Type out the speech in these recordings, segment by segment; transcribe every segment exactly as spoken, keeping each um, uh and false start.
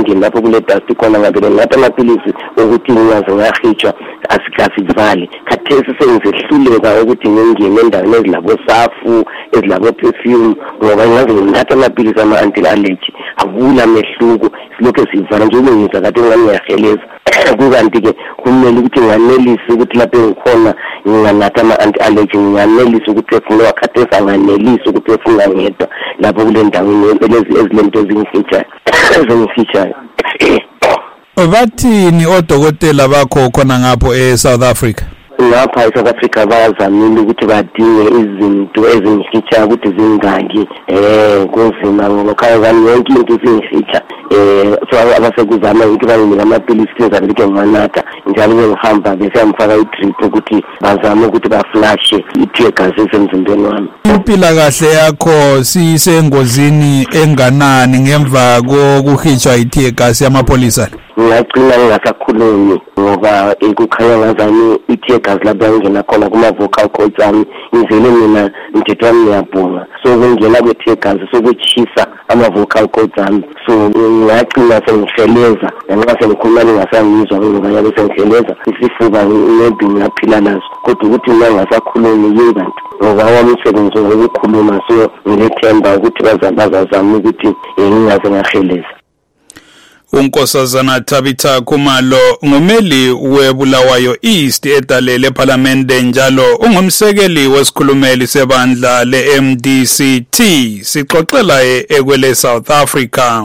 engine lapho kule dust khona ngabe ngathi amaphilisi ukuthi ngiyaze ngahitshwa asikasivali khathesi sengisehluleka ukuthi ngingene endaweni ezilabo safu ezilabo perfume ngoba ngaze ngithatha amaphilisi ama anti allergy akula mehluko silokho sivala nje ngizwa kade ngiyaheleza kukanti ke kumele ukuthi nganelise ukuthi lapho ngikhona nginganatha ama anti allergy nganelise ukuthi efuna wakhathesi anganelise ukuthi efuna ngedwa lapho kule ndawo ezilento ezingifitsha ezingifitsha. Bathini odokotela bakho khona ngapho eSouth Africa? Lapha eSouth Africa bazamile ukuthi badinge izinto ezingifitsha ukuthi zingaki eh kunzima ngoba khaya yonke into ezingifitsha eh so abasekuzama ukuthi bayinika amaphilisi ezabili ke nganatha njalo ngihamba bese amfaka i-drip ukuthi bazame ukuthi baflashe i-tear gas emzimbeni wami. Impila kahle yakho sisengozini enganani ngemva kokuhitshwa i-tear gas yamapholisa? Ngiyagcina ngingasakhulumi ngoba ekukhanya ngazani i-tear gas lapha ngena khona kuma-vocal cords ami ngivele mina mthetho wami ngiyabhunga so kungena kwe-tear gas sokuchisa ama-vocal cords ami so ngiyagcina sengiheleza ngenxa sengikhuluma ngingasangizwa ngoba yabe sengiheleza isifuba maybe ngiyaphila naso kodwa ukuthi mina ngingasakhulumi yiyo bantu ngoba wami umsebenzi wokukhuluma so ngilethemba ukuthi bazazama ukuthi ngingaze ngaheleza. Unkosazana Tabitha Khumalo ngumeli weBulawayo East edalele eParliamente njalo ungumsekeli wesikhulumeli sebandla le-M D C T sixoxela ekwele South Africa.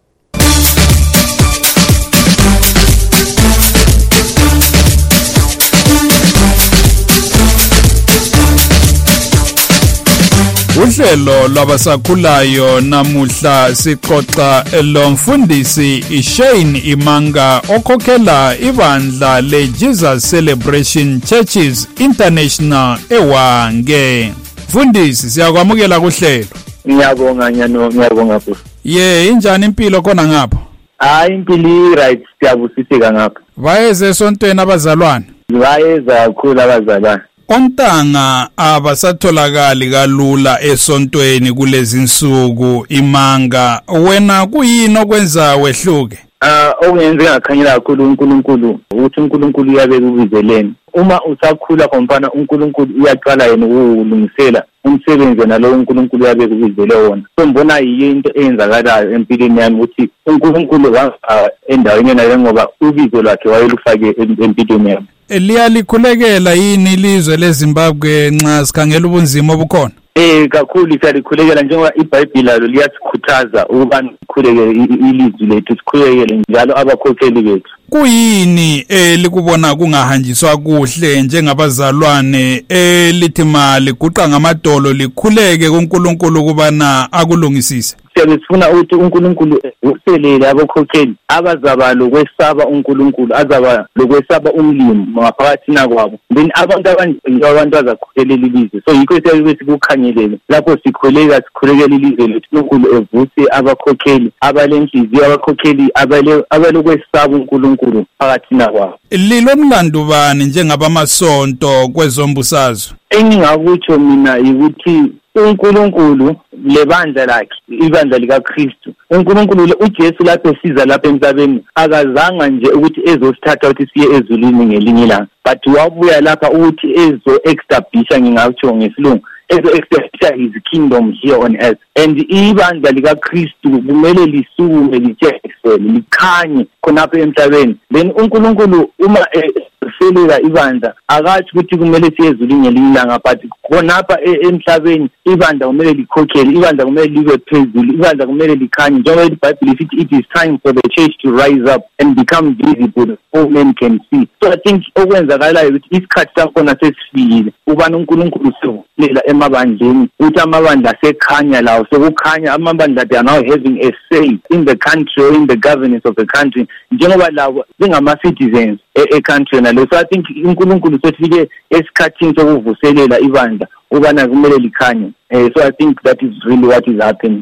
Uhlelo lwabasakhulayo namuhla sixoxa lomfundisi iShane Imanga okhokhela ibandla leJesus Celebration Churches International eWange. Mfundisi siyakwamukela kuhlelo. Ngiyabonga nyano ngiyabonga futhi. Ye injani impilo khona ngapha? Hayi impilo right siyabusiseka ngapha. Bayeze esontweni abazalwane? Bayeza kakhulu abazalwane. Ontanga abasatholakali kalula esontweni kulezi insuku Imanga wena kuyini okwenza wehluke? Ah okungenza ngakhanyela kakhulu uNkulunkulu ukuthi uNkulunkulu uyabeka ubizeleni uma usakhula kompana uNkulunkulu uyaqala yena ukulungisela umsebenzi nalo uNkulunkulu uyabeka ubizele wona so mbona yinto eyenzakalayo empilweni yami ukuthi uNkulunkulu wa endaweni nayo ngoba ubizo lwakhe wayelufake empilweni yami. Eliya likhulekela yini ilizwe leZimbabwe nxa sikhangela ubunzima obukhona? Eh kakhulu siyalikhulekela njengoba iBhayibheli lalo liyasikhuthaza ukuba sikhulekele ilizwe lethu sikhulekele njalo abakhokheli bethu. Kuyini elikubona kungahanjiswa kuhle njengabazalwane elithi mali guqa ngamadolo likhuleke kuNkulunkulu kubana akulungisise? Sifuna ukuthi uNkulunkulu uselele abakhokheli abazaba lokwesaba uNkulunkulu azaba lokwesaba umlimo ngaphakathi kwabo then abantu abanjalo abantu azakhokelela ilizwe so yikho siyakuthi kukhangelele lapho sikhuleka sikhulekela ilizwe lethu uNkulunkulu evuse abakhokheli abalenhliziyo abakhokheli abale abalokwesaba uNkulunkulu phakathi kwabo. Lilomlando bani njengabamasonto kwezombusazwe? Engingakutsho mina ukuthi uNkulunkulu lebandla lakhe ibandla likaKristu uNkulunkulu uJesu lapho siza lapha emhlabeni akazanga nje ukuthi ezosithatha ukuthi siye ezulwini ngelinye ilanga but wabuya lapha ukuthi ezo establish ngingakutsho ngesilungu ezo establish his kingdom here on earth and ibandla likaKristu kumele lisukume litshekiswe likhanye khonapha emhlabeni then uNkulunkulu uma selela ibandla akathi ukuthi kumele siye ezulwini ngelinye ilanga but khonapha emhlabeni ibandla kumele likhokhele ibandla kumele libe phezulu ibandla kumele likhanye njengoba iBhayibheli sithi it is time for the church to rise up and become visible all men can see so I think okwenzakalayo ukuthi isikhathi sakhona sesifikile ubani uNkulunkulu sevulela emabandleni ukuthi amabandla sekhanya lawo sokukhanya amabandla they are now having a say in the country or in the governance of the country njengoba labo singama citizens e country nalo so I think uNkulunkulu sefike esikhathini sokuvuselela ibandla ubana kumele likhanye so I think that is really what is happening.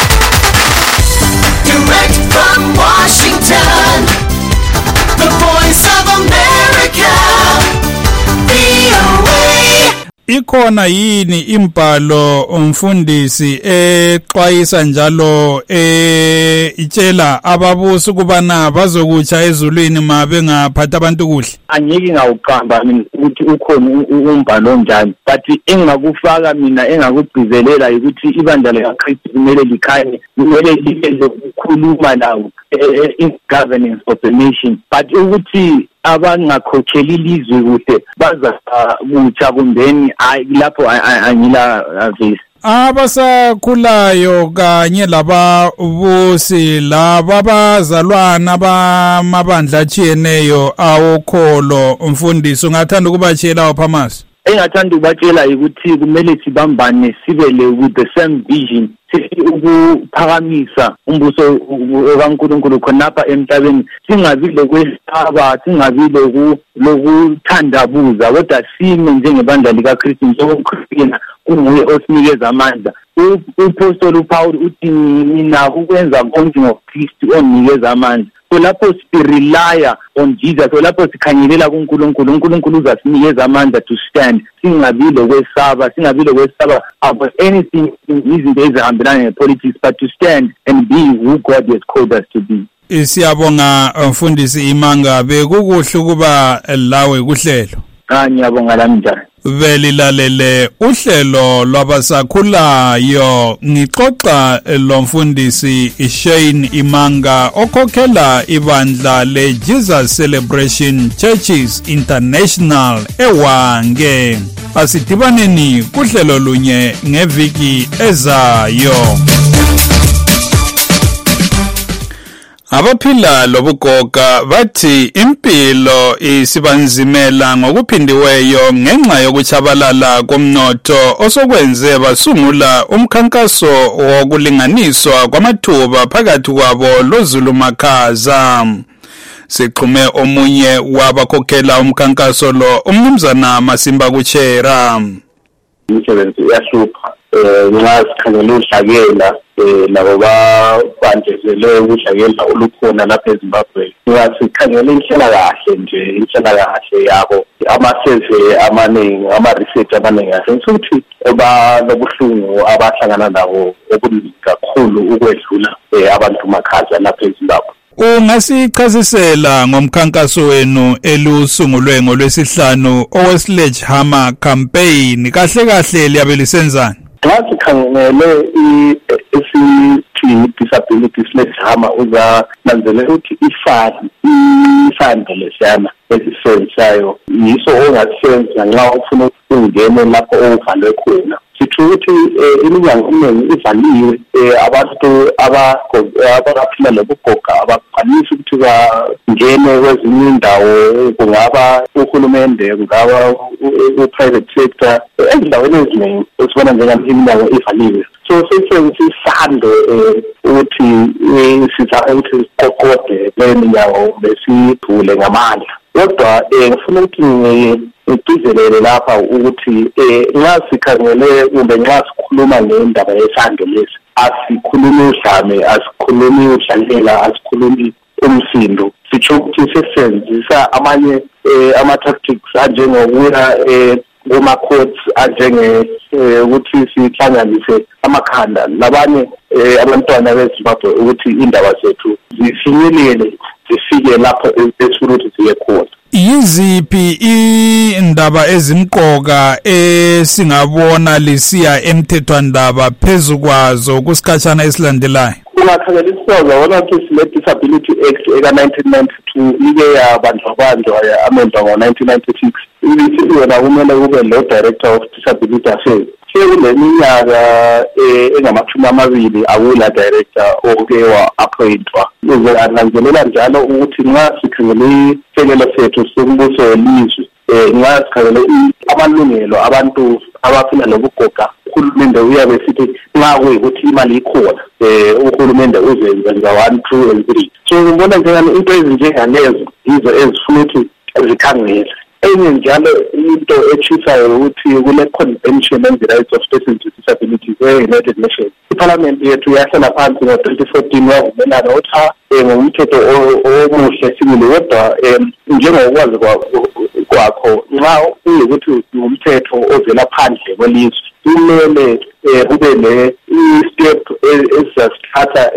Direct from Washington, the voice of America, V O A. ikhona yini imbhalo umfundisi exwayisa njalo eh itshela ababusi kubana bazokutsha ezulwini mabe ngaphatha abantu kuhle? Angeke ngawuqamba mina ukuthi ukhona umbhalo onjani, but engakufaka mina engakugcizelela ukuthi ibandla likaKristu kumele likhanye, kumele libe lokukhuluma lawo in governance of the nation, but ukuthi abangakhokheli ilizwe kuhle baza kutsha kumbeni lapho angila avisi. Abasakhulayo kanye lababusi laba bazalwana bamabandla atshiyeneyo awokholo umfundisi ungathanda ukubatshela uPhamas? Engathanda ukubatshela ukuthi kumele sibambane sibele with the same vision, sithi ukuphakamisa umbuso kaNkulunkulu khonapha emhlabeni, singabi lokwesaba, singabi lokuthandabuza, kodwa sime njengebandla likaKristu njengoKristu kunguye osinikeza amandla. Upostoli uPaul uthi mina ukwenza konke ngoKristu onikeza amandla. So lapho sirelya on Jesus, so lapho sikhanyelela kuNkulunkulu, uNkulunkulu uzasinikeza amandla to stand, singabi lokwesaba, singabi lokwesaba about anything izinto ezihambelana nepolitics, but to stand and be who God has called us to be. Siyabonga mfundisi Imanga, bekukuhle kuba lawe kuhlelo. Ah, ngiyabonga lami njani. Velilalele uhlelo lwabasakhulayo, ngixoxa lo mfundisi Shane Imanga okhokhela ibandla le Jesus Celebration Churches International eWange. Asidibaneni kuhlelo lunye ngeviki ezayo. Abaphila lobugoga bathi impilo isibanzimela ngokuphindiweyo ngenxa yokuchabalala komnotho osokwenze basungula umkhankaso wokulinganiswa kwamathuba phakathi kwabo loZulumakhaza. Siqhume omunye wabakhokhela umkhankaso lo, umnumzana Masimba Kuchera. Umsebenzi uyahlupha nxa sikhangela udlakela labo babandezele udlakela olukhona lapha eZimbabwe. Ngasikhangela inhlalakahle nje, inhlalakahle yabo, ama-survey amaningi, ama-research amaningi asenza ukuthi banobuhlungu abahlangana nabo obuningi kakhulu ukwedlula abantu Makhaza lapha eZimbabwe. Ungasichazisela ngomkhankaso wenu elusungulwe ngolwesihlanu owe-Sledgehammer campaign, kahle kahle liyabe lisenzani? Xa sikhangele i-disability Sledgehammer uzananzelela ukuthi ifani isando lesiyana esisenzayo yiso ongasisenza nxa ufuna ukungena lapho okuvalwe khona. Sithi ukuthi iminyango eminingi ivaliwe, abantu abaphila lobugoga abakwanisi ukuthi bangene kwezinye indawo, kungaba uhulumende, kungaba u-private sector, ezindaweni eziningi esibona njengeminyango ivaliwe. So sisebenzisa isando ukuthi sizame ukuthi siqoqode le minyango besivule ngamandla. Kodwa ngifuna ukuthi ngigcizelele lapha ukuthi nxa sikhangele kumbe nxa sikhuluma ngendaba yesando lesi, asikhulumi udlame, asikhulumi udlalela, asikhulumi umsindo. Sitsho ukuthi sisebenzisa amanye ama-tactics anjengokuya kuma-courts, anjenge ukuthi sihlanganise amakhanda labanye abantwana beZimbabwe ukuthi indaba zethu zifinyelele, zifike lapho esifuna ukuthi ziye khona. Yiziphi indaba ezimqoka esingabona lisiya emthethwandaba phezu kwazo kusikhatshana esilandelayo? Ungakhangela isizathu wona ukuthi sine-Disability Act eka-nineteen ninety-two ike yabanjwabanjwa amendwa ngo-nineteen ninety-six. Ibithi wena kumele kube lo-Director of Disability Affairs. Kule minyaka engamashumi amabili akula director oke wa-appointwa. Uzananzelela njalo ukuthi nxa sikhangele isekelo sethu sombuso welizwe, nxa sikhangele amalungelo abantu abaphila lobugoga, uhulumende uyabe sithi nxa kuyikuthi imali ikhona, uhulumende uzenza one, two and three. So ngibona njengani into ezinjengalezo yizo ezifuna ukuthi zikhangele. Enye njalo into echisayo ukuthi kule convention on the rights of persons with disabilities we-United Nations. Iparliament yethu yahlala phansi ngo-twenty fourteen wavumelana ukuthi ngumthetho omuhle sibili kodwa um njengokwazi kwakho nxa kuyikuthi ngumthetho ovela phandle kwelizwe kumele kube le step esasithatha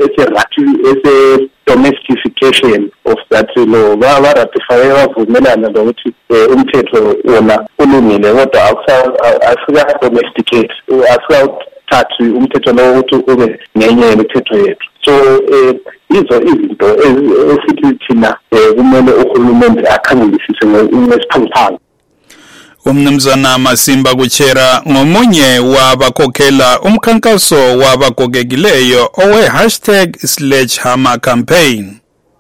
ese-domestification of that law baratify bavumelana nokuthi umthetho wona ulungile kodwa asika-domesticate asikawuthathi umthetho lowo ukuthi ube ngenye yemithetho yethu. So izo izinto esithi thina kumele uhulumende akhangelisise ngesiphangiphangi. Umnumzana Masimba Kuchera ngomunye wabakhokhela umkhankaso wabagogekileyo owe hashtag Sledgehammer campaign.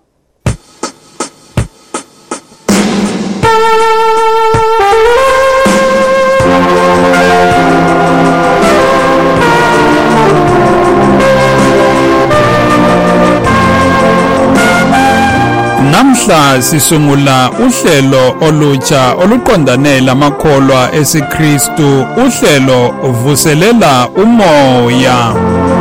Namhla sisungula uhlelo olutsha oluqondane lamakholwa esiKristu, uhlelo uvuselela umoya.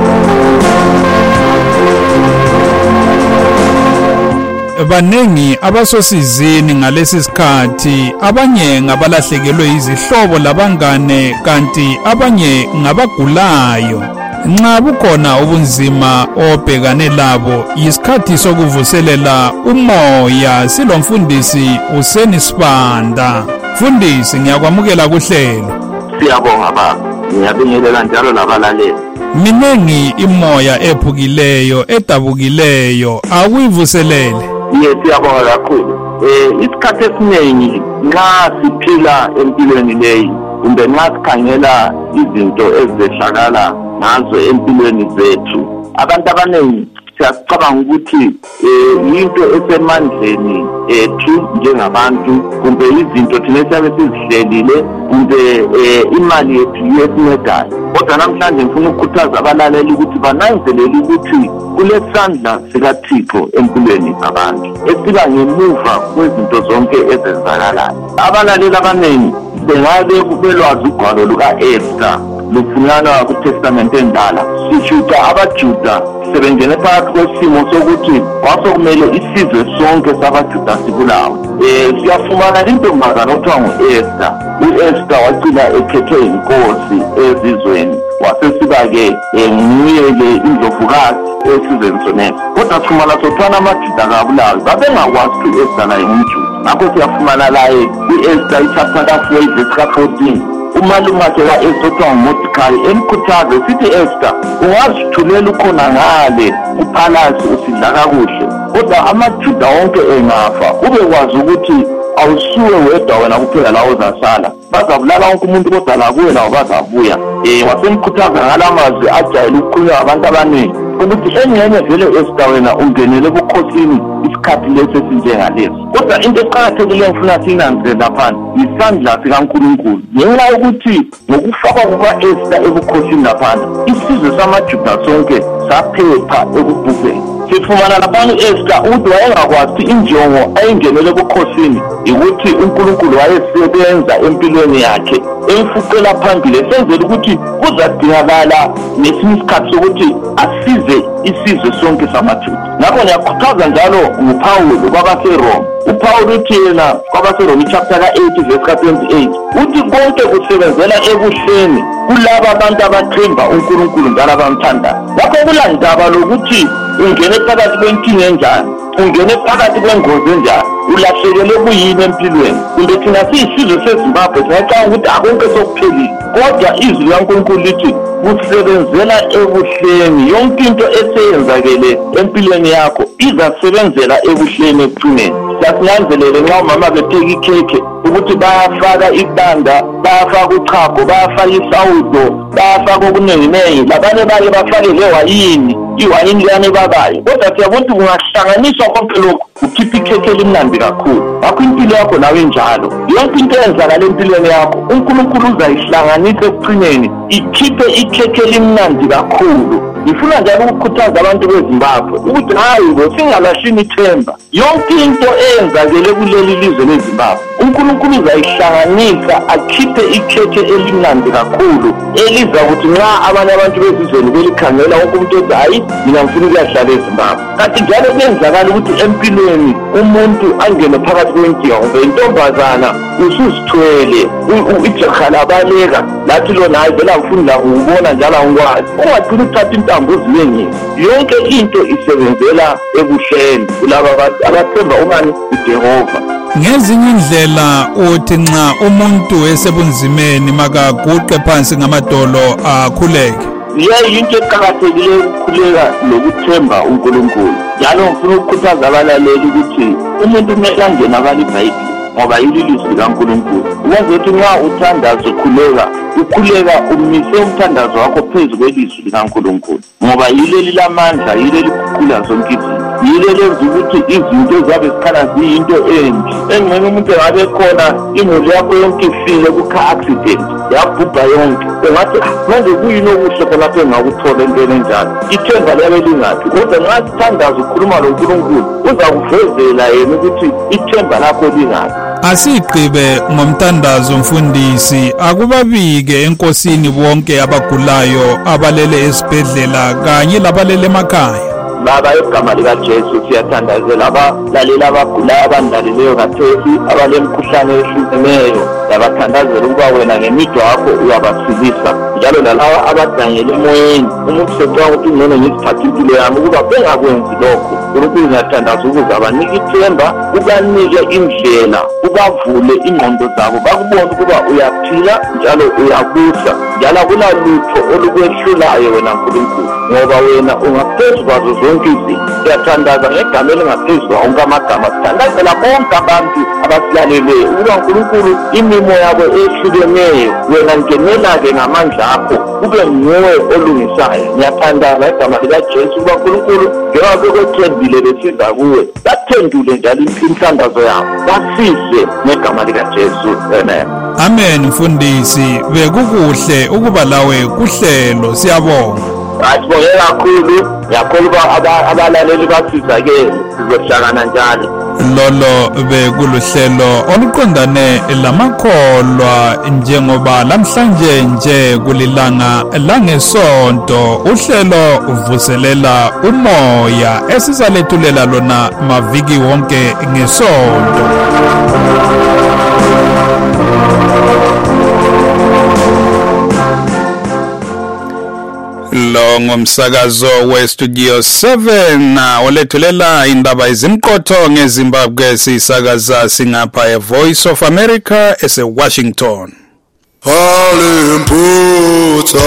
Banengi abasosizini ngalesi sikhathi, abanye ngabalahlekelwe izihlobo labangane kanti abanye ngabagulayo. Nxa bukhona ubunzima obhekane labo, yisikhathi sokuvuselela umoya. Silomfundisi Useni Sibanda. Mfundisi, ngiyakwamukela kuhlelo. Siyabonga baba, ngiyabingelela njalo labalaleli. Minengi imoya ephukileyo edabukileyo, akuyivuselele. Ye siyabonga kakhulu. Eh isikhathi esiningi nxa siphila empilweni leyi kumbe nxa sikhangela izinto ezehlakala nazo empilweni zethu, abantu abaningi siyacabanga ukuthi into esemandleni ethu njengabantu kumbe izinto thina esiyabe sizihlelile kumbe imali yethu yesincedayo. Kodwa namhlanje ngifuna ukukhuthaza abalaleli ukuthi bananzelele ukuthi kulesandla sikaThixo empilweni zabantu esiba ngemuva kwezinto zonke ezenzakalayo. Abalaleli abaningi bengabe belwazi ugwalo luka-Esther lufunyanwa kuTestament endala. Sishuta abaJuda sebengene phakathi kwesimo sokuthi kwasokumele isizwe sonke sabaJuda sibulawe. Eh siyafumana intombazana okuthiwa ngu-Esther. U-Esther wagcina ekhethwe inkosi ezizweni, wasesiba-ke nguye-ke indlovukazi esizweni sonke. Kodwa sifumana sothwana amaJuda kabulawe, babengakwazi ukuthi u-Esther naye ngumJuda. Ngakho siyafumana laye ku-Esther ichapter ka-four verse ka-fourteen. Umalume wakhe ka-Esther kuthiwa nguMordecai emkhuthaze sithi, Esther, ungazithulela ukhona ngale kuphalasi usidla kakuhle, kodwa amaJuda wonke engafa ubekwazi ukuthi awusuwe wedwa wena kuphela la ozasala, bazabulala wonke umuntu kodwa la kuwe lawo bazabuya. Eh wasemkhuthaza ngalamazwi ajayele ukukhulunywa abantu abaningi ukuthi engene vele Esther wena ungenele ebukhosini isikhathi lesi esinjengalesi. Kodwa into eqakathekileyo ngifuna sinanze lapha isandla sikaNkulunkulu. Ngenxa yokuthi ngokufakwa kuka-Esther ebukhosini lapha isizwe samaJuda sonke saphepha ekubhubheni. Sifumana lapha u-Esther ukuthi wayengakwazi injongo ayingenele ebukhosini ukuthi uNkulunkulu wayesebenza empilweni yakhe emfuqela phambili esenzela ukuthi kuzadingakala nesinye isikhathi sokuthi asize isizwe sonke samaJuda. Ngakho ngiyakhuthaza njalo nguPawulu kwabaseRoma. uPawulu uthi yena kwabaseRoma chapter ka-eight verse ka-twenty-eight uthi konke kusebenzela ebuhleni kulabo abantu abathemba uNkulunkulu njalo abamthandayo. Ngakho kulandaba lokuthi ungene phakathi kwenkinga enjani, ungene phakathi kwengozi enjani, ulahlekele kuyini empilweni, kumbe thina siyisizwe seZimbabwe singacabanga ukuthi akonke sokuphelile, kodwa izwi likaNkulunkulu lithi kusebenzela ebuhleni. Yonke into eseyenzakele empilweni yakho izasebenzela ebuhleni ekugcineni. Siyasinanzelele nxa umama bepheka ikhekhe ukuthi bayafaka ibanda, bayafaka uchago, bayafaka isawudo, bayafaka okuninginengi, labanye baye bafake lewayini, iwayini liyane babayo. Kodwa siyabona ukuthi kungahlanganiswa konke lokhu ukhipha ikhekhe elimnandi kakhulu. Ngakho impilo yakho nawe njalo, yonke into eyenzakala empilweni yakho uNkulunkulu uzayihlanganisa ekugcineni ikhiphe ikhekhe elimnandi kakhulu. Ngifuna njalo ukukhuthaza abantu beZimbabwe ukuthi hayi bo singalashini ithemba. Yonke into eyenzakele kuleli lizwe leZimbabwe uNkulunkulu uzayihlanganisa akhiphe ikhekhe elimnandi kakhulu eliza ukuthi nxa abanye abantu bezizweni belikhangela wonke umuntu ethi hayi mina ngifuna ukuyahlala eZimbabwe. Kanti njalo kuyenzakala ukuthi empilweni umuntu angene phakathi kwenkinga ngoba intombazana usuzithwele ijaha labaleka lathi lona hayi vele angifuni la ukubona njalo angikwazi. Ungagcina uthatha intambo uzinyengile. Yonke into isebenzela ebuhleni kulaba abathemba umani uJehova. Ngezinye indlela uthi nxa umuntu esebunzimeni makaguqe phansi ngamadolo akhuleke. Ye into eqhakathekile ukukhuleka nokuthemba uNkulunkulu. Njalo ngifuna ukukhuthaza abalaleli ukuthi umuntu kumele angene abali iBhayibheli ngoba yilizwi likaNkulunkulu. Uyenza ukuthi nxa uthandaza ukhuleka, ukhuleka umise umthandazo wakho phezu kwelizwi likaNkulunkulu. Ngoba yileli lamandla, yileli kukhula zonke izinto. Yile lenza ukuthi izinto zabe zikhala ziyinto enhle. Engxenye umuntu engabe khona imuli yakho yonke ifile ku-car accident yabhubha yonke. Engathi manje kuyini okuhle khonapho engakuthola entweni enjalo. Ithemba liyabe lingaphi. Kodwa nxa sithandaza ukhuluma loNkulunkulu uzakuvezela yena ukuthi ithemba lakho lingaphi. Asiqhibe ngomthandazo mfundisi, akubabike enkosini bonke abagulayo abalele esibhedlela kanye labalele emakhaya. Baba egama likaJesu siyathandazela abalaleli abagulayo abandlaleleyo kathesi abalemkhuhlane ehlukeneyo. Yabathandazela ukuba wena ngemidwa yakho uyabasilisa. Njalo nalabo abadangele emoyeni umuntu secela ukuthi ngene ngiziphathe impilo yami ukuba bengakwenzi lokho. uNkulunkulu uyathandaza ukuze abanike ithemba, ubanike indlela, ubavule ingqondo zabo bakubone ukuba uyaphila njalo uyabusa. Njalo akulalutho olukwehlulayo wena Nkulunkulu ngoba wena ungaphezu kwazo zonke izinto. Siyathandaza ngegama elingaphezu wonke amagama. Sithandazela bonke abantu abasilaleleyo ukuba Nkulunkulu imimo yabo ehlukeneyo wena ngenela-ke ngamandla akho ube nguwe olungisayo. Ngiyathandaza ngegama likaJesu ukuba Nkulunkulu njengoba bekwethembile besiza kuwe, bathendule njalo imthandazo yabo, basize ngegama likaJesu. Amen. Amen mfundisi, bekukuhle ukuba lawe kuhlelo, siyabonga. Asibonge kakhulu, ngiyakholwa abalaleli basizakele sizohlangana njalo. Lolo bekuluhlelo oluqondane lamakholwa njengoba lamhlanje nje kulilanga langesonto uhlelo uvuselela umoya esizalethulela lona maviki wonke ngesonto. Lo ngomsakazo we Studio seven olethulela indaba izimqotho ngeZimbabwe sisakaza singapha e Voice of America ese Washington. Halimputha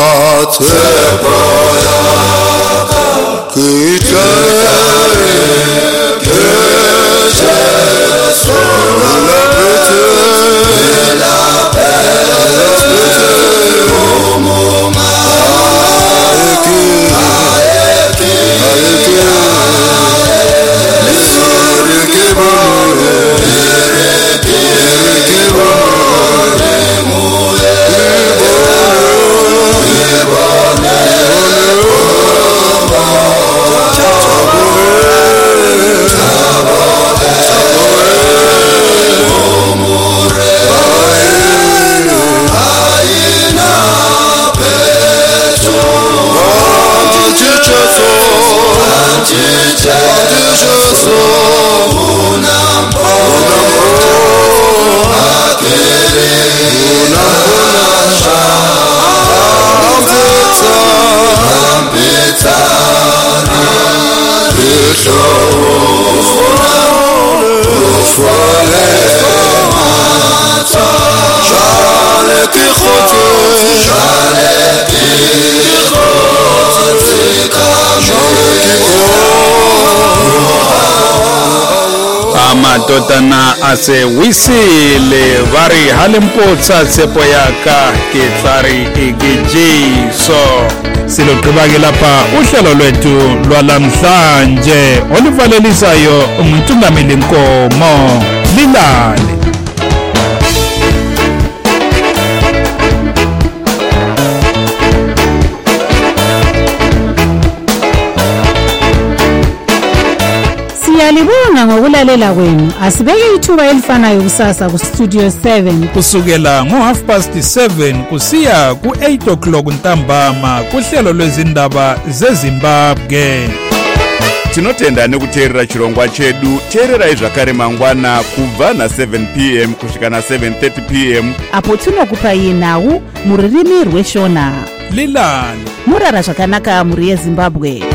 tseboya kithe amadodana ase wisile vari halimputsa tsepoyaka kitlari igijiso. Siloqhubake lapha uhlelo lwethu lwalamhlanje oluvalelisayo uMntungameli Nkomo. Lilale. Siyalibonga ngokulalela kwenu. Asibeke ithuba elifanayo kusasa ku Studio seven kusukela ngo half past seven kusiya ku eight o'clock ntambama kuhlelo lwezindaba zeZimbabwe. Tinotenda nekuteerera chirongwa chedu. Teererai zvakare mangwana kubva na seven p m kusvika na seven thirty p m apo tinokupai nhau mururimi rweshona. Lilani murara zvakanaka muri yeZimbabwe.